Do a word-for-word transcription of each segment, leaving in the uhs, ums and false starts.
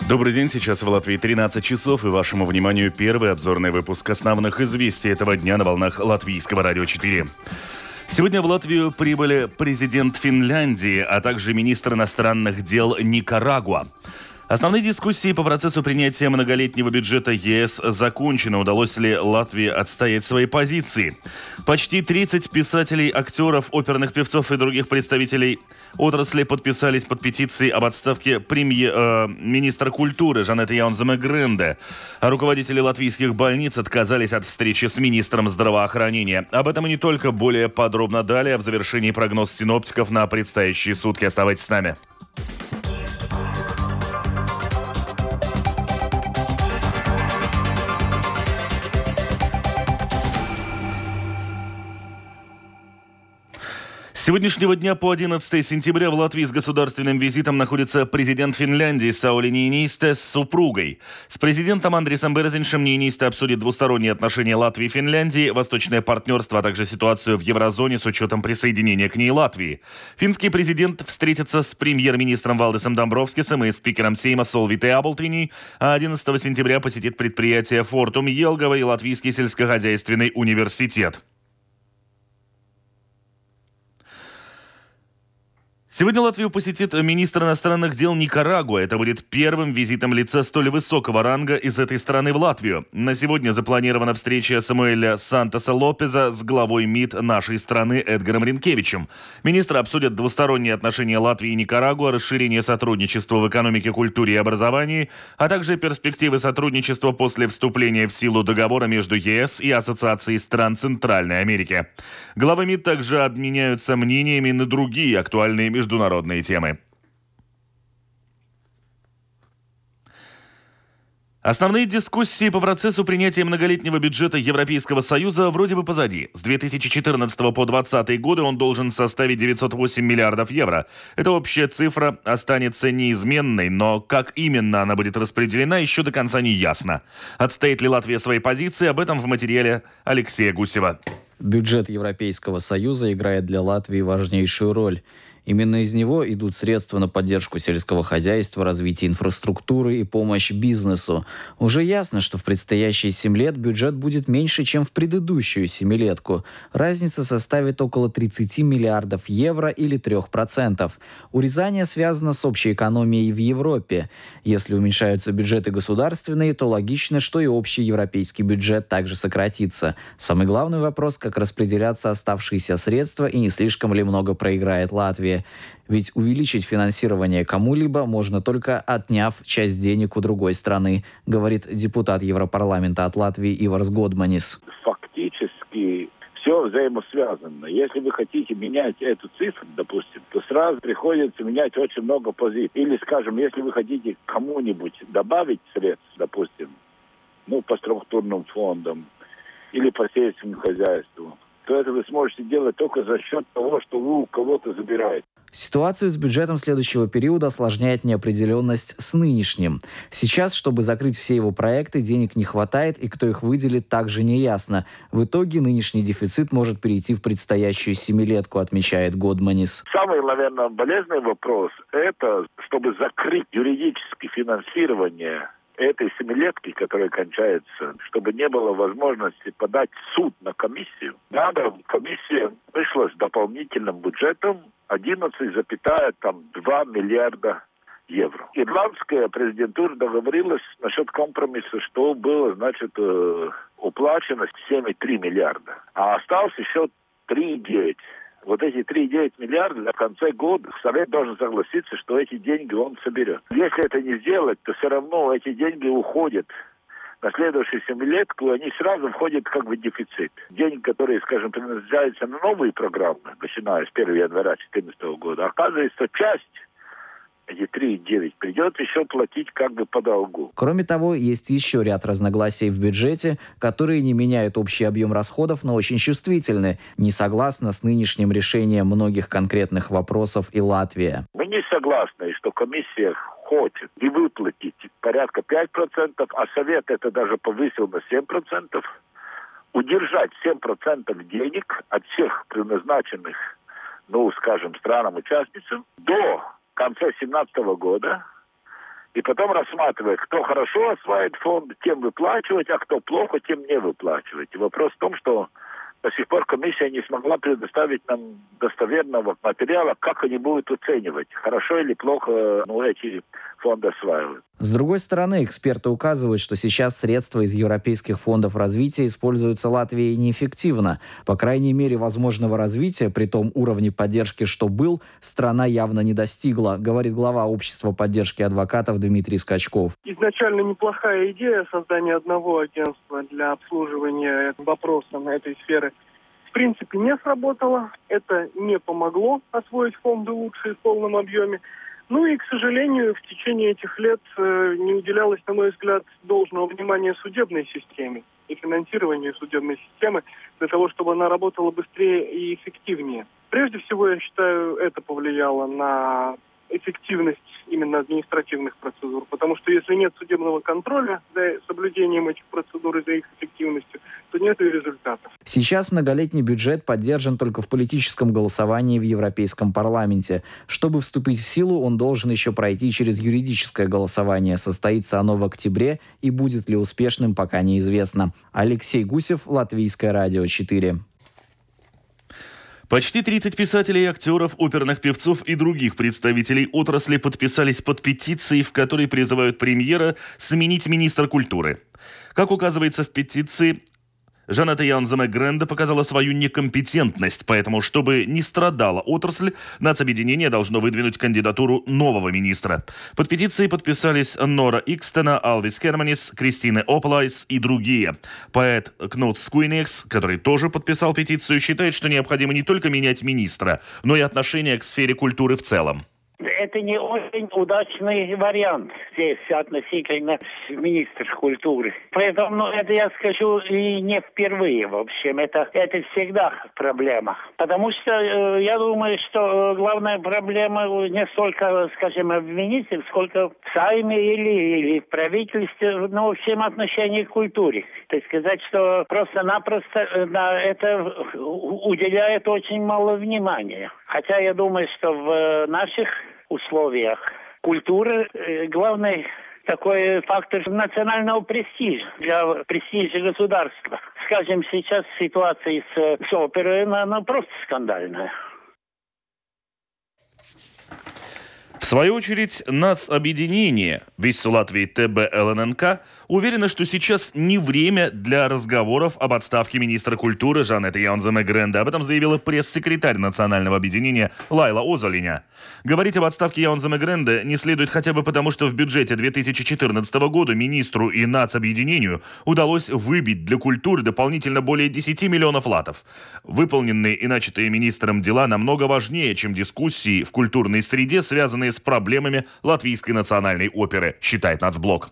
Добрый день, сейчас в Латвии тринадцать часов, и вашему вниманию первый обзорный выпуск основных известий этого дня на волнах Латвийского радио четыре. Сегодня в Латвию прибыли президент Финляндии, а также министр иностранных дел Никарагуа. Основные дискуссии по процессу принятия многолетнего бюджета ЕС закончены. Удалось ли Латвии отстоять свои позиции? Почти тридцать писателей, актеров, оперных певцов и других представителей отрасли подписались под петицией об отставке премьер-министра э, культуры Жанеты Яунземе-Гренде. А руководители латвийских больниц отказались от встречи с министром здравоохранения. Об этом и не только, более подробно далее в завершении прогноз синоптиков на предстоящие сутки. Оставайтесь с нами. С сегодняшнего дня по одиннадцатое сентября в Латвии с государственным визитом находится президент Финляндии Саули Ниинистö с супругой. С президентом Андрисом Берзиншем Ниинистö обсудит двусторонние отношения Латвии и Финляндии, восточное партнерство, а также ситуацию в еврозоне с учетом присоединения к ней Латвии. Финский президент встретится с премьер-министром Валдисом Домбровскисом и спикером Сейма Солвитой Аблтини, а одиннадцатого сентября посетит предприятие Фортум Елгова и Латвийский сельскохозяйственный университет. Сегодня Латвию посетит министр иностранных дел Никарагуа. Это будет первым визитом лица столь высокого ранга из этой страны в Латвию. На сегодня запланирована встреча Самуэля Сантоса Лопеза с главой МИД нашей страны Эдгаром Ринкевичем. Министры обсудят двусторонние отношения Латвии и Никарагуа, расширение сотрудничества в экономике, культуре и образовании, а также перспективы сотрудничества после вступления в силу договора между ЕС и Ассоциацией стран Центральной Америки. Главы МИД также обменяются мнениями на другие актуальные международные Международные темы. Основные дискуссии по процессу принятия многолетнего бюджета Европейского Союза вроде бы позади. С две тысячи четырнадцатого по двадцатый годы он должен составить девятьсот восемь миллиардов евро. Эта общая цифра останется неизменной, но как именно она будет распределена, еще до конца не ясно. Отстоит ли Латвия свои позиции, об этом в материале Алексея Гусева. Бюджет Европейского Союза играет для Латвии важнейшую роль. Именно из него идут средства на поддержку сельского хозяйства, развитие инфраструктуры и помощь бизнесу. Уже ясно, что в предстоящие семь лет бюджет будет меньше, чем в предыдущую семилетку. Разница составит около тридцать миллиардов евро или три процента. Урезание связано с общей экономией в Европе. Если уменьшаются бюджеты государственные, то логично, что и общий европейский бюджет также сократится. Самый главный вопрос, как распределяться оставшиеся средства и не слишком ли много проиграет Латвия. Ведь увеличить финансирование кому-либо можно только отняв часть денег у другой страны, говорит депутат Европарламента от Латвии Иварс Годманис. Фактически все взаимосвязано. Если вы хотите менять эту цифру, допустим, то сразу приходится менять очень много позиций. Или, скажем, если вы хотите кому-нибудь добавить средств, допустим, ну, по структурным фондам или по сельскому хозяйству, то это вы сможете делать только за счет того, что вы у кого-то забираете. Ситуацию с бюджетом следующего периода осложняет неопределенность с нынешним. Сейчас, чтобы закрыть все его проекты, денег не хватает, и кто их выделит, также не ясно. В итоге нынешний дефицит может перейти в предстоящую семилетку, отмечает Годманис. Самый, наверное, болезненный вопрос – это, чтобы закрыть юридически финансирование этой семилетки, которая кончается, чтобы не было возможности подать в суд на комиссию. Надо, комиссия вышла с дополнительным бюджетом одиннадцать целых два миллиарда евро. Ирландская президентура договорилась насчет компромисса, что было, значит, уплачено семь целых три миллиарда. А осталось еще три целых девять. Вот эти три целых девять миллиарда в конце года Совет должен согласиться, что эти деньги он соберет. Если это не сделать, то все равно эти деньги уходят на следующую семилетку, они сразу входят как бы в дефицит. Деньги, которые, скажем, предназначаются на новые программы, начиная с первого января две тысячи четырнадцатого года, оказывается, часть эти три целых девять придется еще платить как бы по долгу. Кроме того, есть еще ряд разногласий в бюджете, которые не меняют общий объем расходов, но очень чувствительны. Не согласна с нынешним решением многих конкретных вопросов и Латвия. Мы не согласны, что комиссия хочет и выплатить порядка пять процентов, а Совет это даже повысил на семь процентов. Удержать семь процентов денег от всех предназначенных, ну, скажем, странам-участницам до конца две тысячи семнадцатого года И потом рассматривать, кто хорошо осваивает фонд, тем выплачивать, а кто плохо, тем не выплачивать. И вопрос в том, что до сих пор комиссия не смогла предоставить нам достоверного материала, как они будут оценивать, хорошо или плохо ну, эти фонды осваивают. С другой стороны, эксперты указывают, что сейчас средства из европейских фондов развития используются Латвией неэффективно. По крайней мере, возможного развития при том уровне поддержки, что был, страна явно не достигла, говорит глава общества поддержки адвокатов Дмитрий Скачков. Изначально неплохая идея создания одного агентства для обслуживания вопросов на этой сфере в принципе не сработала. Это не помогло освоить фонды лучше и в полном объеме. Ну и, к сожалению, в течение этих лет э, не уделялось, на мой взгляд, должного внимания судебной системе и финансированию судебной системы для того, чтобы она работала быстрее и эффективнее. Прежде всего, я считаю, это повлияло на эффективность именно административных процедур, потому что если нет судебного контроля за соблюдением этих процедур и за их эффективностью, то нет и результатов. Сейчас многолетний бюджет поддержан только в политическом голосовании в Европейском парламенте. Чтобы вступить в силу, он должен еще пройти через юридическое голосование. Состоится оно в октябре, и будет ли успешным, пока неизвестно. Алексей Гусев, Латвийское радио четыре. Почти тридцать писателей и актеров, оперных певцов и других представителей отрасли подписались под петицией, в которой призывают премьера сменить министра культуры. Как указывается в петиции, Жанета Яунземе Гренде показала свою некомпетентность, поэтому, чтобы не страдала отрасль, нацобъединение должно выдвинуть кандидатуру нового министра. Под петицией подписались Нора Икстена, Алвис Керманис, Кристина Ополайс и другие. Поэт Кнут Скуйнекс, который тоже подписал петицию, считает, что необходимо не только менять министра, но и отношение к сфере культуры в целом. Это не очень удачный вариант здесь относительно министра культуры. Поэтому ну, это я скажу и не впервые, в общем. Это, это всегда проблема. Потому что э, я думаю, что главная проблема не столько, скажем, в министре, сколько в Сайме или, или в правительстве, ну, в общем, отношении к культуре. То есть сказать, что просто-напросто на это уделяет очень мало внимания. Хотя я думаю, что в наших условиях культура э, главный такой фактор национального престижа, для престижа государства. Скажем, сейчас ситуация с, с оперой, она, она просто скандальная. В свою очередь, нацобъединение «Весь Латвии ТБ ЛННК» уверено, что сейчас не время для разговоров об отставке министра культуры Жанеты Яунземе Гренде. Об этом заявила пресс-секретарь национального объединения Лайла Озолиня. Говорить об отставке Яунземе Гренде не следует хотя бы потому, что в бюджете две тысячи четырнадцатого года министру и нацобъединению удалось выбить для культуры дополнительно более десяти миллионов латов. Выполненные и начатые министром дела намного важнее, чем дискуссии в культурной среде, связанные с проблемами Латвийской национальной оперы, считает Нацблок.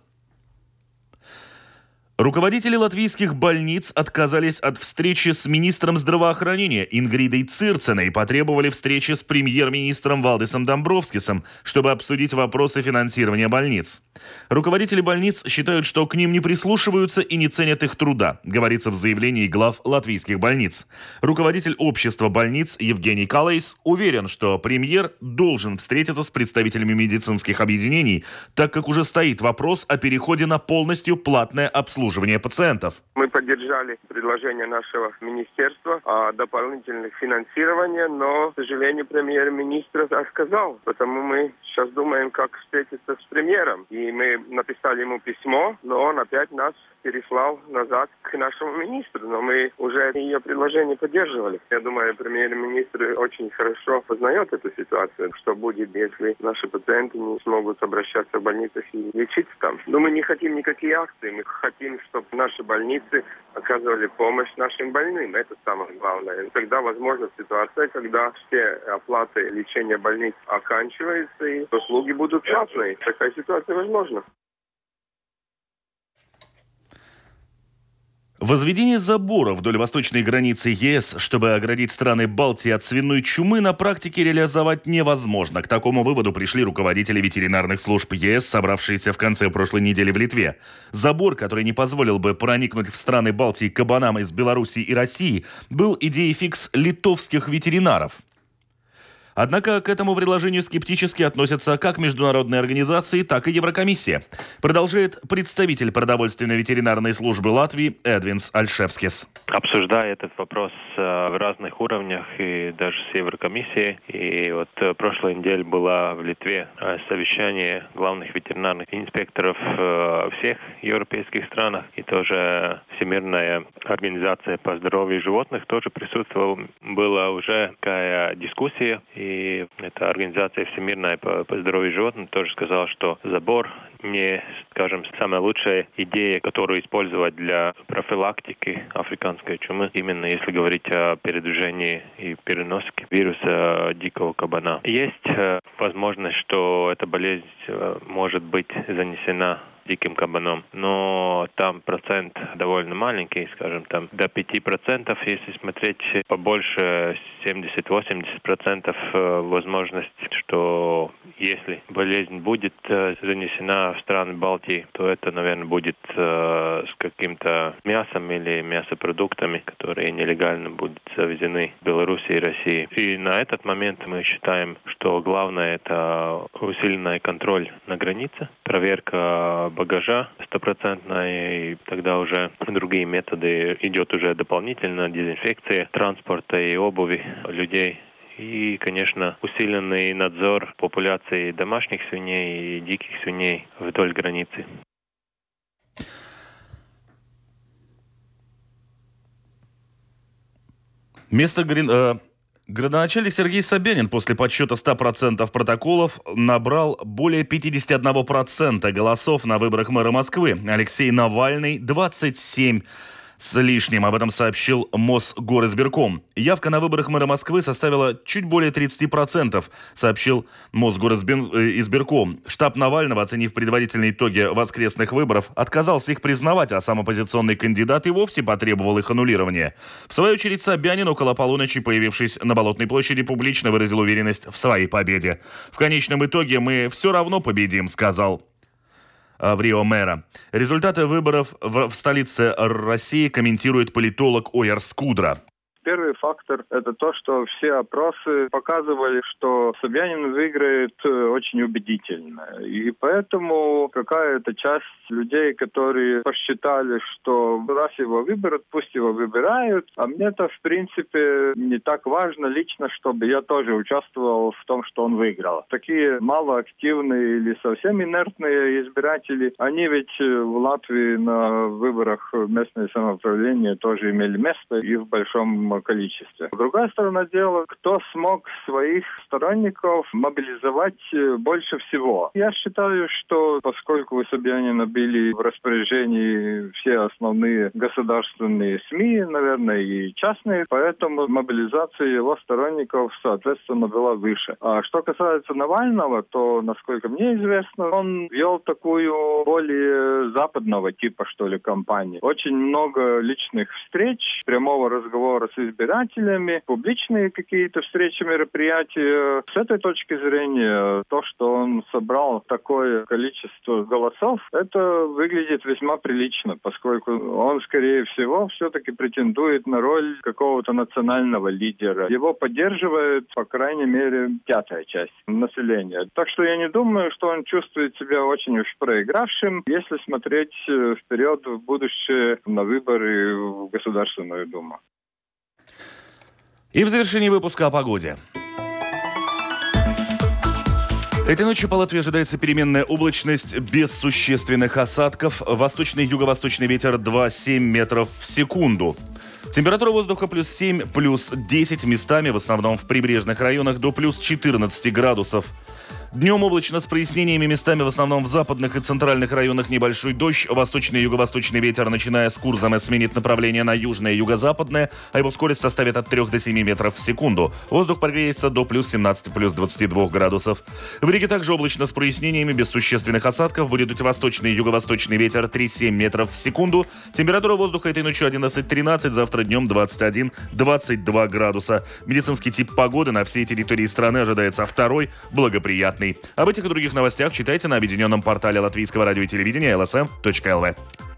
Руководители латвийских больниц отказались от встречи с министром здравоохранения Ингридой Цирценой и потребовали встречи с премьер-министром Валдисом Домбровскисом, чтобы обсудить вопросы финансирования больниц. Руководители больниц считают, что к ним не прислушиваются и не ценят их труда, говорится в заявлении глав латвийских больниц. Руководитель общества больниц Евгений Калейс уверен, что премьер должен встретиться с представителями медицинских объединений, так как уже стоит вопрос о переходе на полностью платное обслуживание пациентов. Мы поддержали предложение нашего министерства о дополнительных финансировании, но, к сожалению, премьер-министр отказал. Потому мы сейчас думаем, как встретиться с премьером. И мы написали ему письмо, но он опять нас переслал назад к нашему министру. Но мы уже ее предложение поддерживали. Я думаю, премьер-министр очень хорошо познает эту ситуацию. Что будет, если наши пациенты не смогут обращаться в больницах и лечиться там. Но мы не хотим никакие акции. Мы хотим, чтобы наши больницы оказывали помощь нашим больным. Это самое главное. Тогда возможна ситуация, когда все оплаты лечения больниц оканчиваются и услуги будут платные. Такая ситуация возможна. Возведение забора вдоль восточной границы ЕС, чтобы оградить страны Балтии от свиной чумы, на практике реализовать невозможно. К такому выводу пришли руководители ветеринарных служб ЕС, собравшиеся в конце прошлой недели в Литве. Забор, который не позволил бы проникнуть в страны Балтии кабанам из Белоруссии и России, был идеей фикс литовских ветеринаров. Однако к этому предложению скептически относятся как международные организации, так и Еврокомиссия. Продолжает представитель продовольственной ветеринарной службы Латвии Эдвинс Альшевскис. Обсуждая этот вопрос в разных уровнях и даже с Еврокомиссией. И вот прошлой неделе было в Литве совещание главных ветеринарных инспекторов всех европейских странах. И тоже Всемирная организация по здоровью животных тоже присутствовала. Была уже такая дискуссия. И эта организация Всемирная по, по здоровью животных тоже сказала, что забор не, скажем, самая лучшая идея, которую использовать для профилактики африканской чумы, именно если говорить о передвижении и переноске вируса дикого кабана. Есть э, возможность, что эта болезнь э, может быть занесена диким кабаном, но там процент довольно маленький, скажем, там до пяти процентов, если смотреть побольше, семьдесят-восемьдесят процентов возможность, что если болезнь будет занесена в страны Балтии, то это, наверное, будет с каким-то мясом или мясопродуктами, которые нелегально будут завезены в Беларуси и России. И на этот момент мы считаем, что главное это усиленный контроль на границе, проверка багажа стопроцентная, и тогда уже другие методы. Идет уже дополнительно дезинфекция транспорта и обуви людей. И, конечно, усиленный надзор популяции домашних свиней и диких свиней вдоль границы. Место Грин... Э... Градоначальник Сергей Собянин после подсчета ста процентов протоколов набрал более пятьдесят один процент голосов на выборах мэра Москвы. Алексей Навальный – двадцать семь с лишним. Об этом сообщил Мосгоризбирком. Явка на выборах мэра Москвы составила чуть более тридцать процентов, сообщил Мосгоризбирком. Штаб Навального, оценив предварительные итоги воскресных выборов, отказался их признавать, а сам оппозиционный кандидат и вовсе потребовал их аннулирования. В свою очередь Собянин, около полуночи появившись на Болотной площади, публично выразил уверенность в своей победе. «В конечном итоге мы все равно победим», — сказал в Рио мэра. Результаты выборов в, в столице России комментирует политолог Ойер Скудра. Первый фактор – это то, что все опросы показывали, что Собянин выиграет очень убедительно. И поэтому какая-то часть людей, которые посчитали, что раз его выберут, пусть его выбирают. А мне-то, в принципе, не так важно лично, чтобы я тоже участвовал в том, что он выиграл. Такие малоактивные или совсем инертные избиратели, они ведь в Латвии на выборах местное самоуправление тоже имели место и в большом количестве. Другая сторона дела, кто смог своих сторонников мобилизовать больше всего. Я считаю, что поскольку у Собянина были в распоряжении все основные государственные СМИ, наверное, и частные, поэтому мобилизация его сторонников, соответственно, была выше. А что касается Навального, то, насколько мне известно, он вел такую более западного типа, что ли, кампанию. Очень много личных встреч, прямого разговора с избирателями, публичные какие-то встречи, мероприятия. С этой точки зрения, то, что он собрал такое количество голосов, это выглядит весьма прилично, поскольку он, скорее всего, все-таки претендует на роль какого-то национального лидера. Его поддерживает, по крайней мере, пятая часть населения. Так что я не думаю, что он чувствует себя очень уж проигравшим, если смотреть вперед в будущее на выборы в Государственную Думу. И в завершении выпуска о погоде. Этой ночью по Латвии ожидается переменная облачность без существенных осадков. Восточный и юго-восточный ветер два целых семь десятых метров в секунду. Температура воздуха плюс семь, плюс десять, местами, в основном в прибрежных районах, до плюс четырнадцать градусов. Днем облачно с прояснениями, местами в основном в западных и центральных районах небольшой дождь. Восточный и юго-восточный ветер, начиная с Курзама, сменит направление на южное и юго-западное, а его скорость составит от трёх до семи метров в секунду. Воздух прогреется до плюс семнадцати, плюс двадцати двух градусов. В Риге также облачно с прояснениями, без существенных осадков. Будет дуть восточный и юго-восточный ветер три целых семь метров в секунду. Температура воздуха этой ночью одиннадцать-тринадцать, завтра днем двадцать один - двадцать два градуса. Медицинский тип погоды на всей территории страны ожидается второй, благоприятный. Об этих и других новостях читайте на объединенном портале Латвийского радио и телевидения эл эс эм точка эл ви.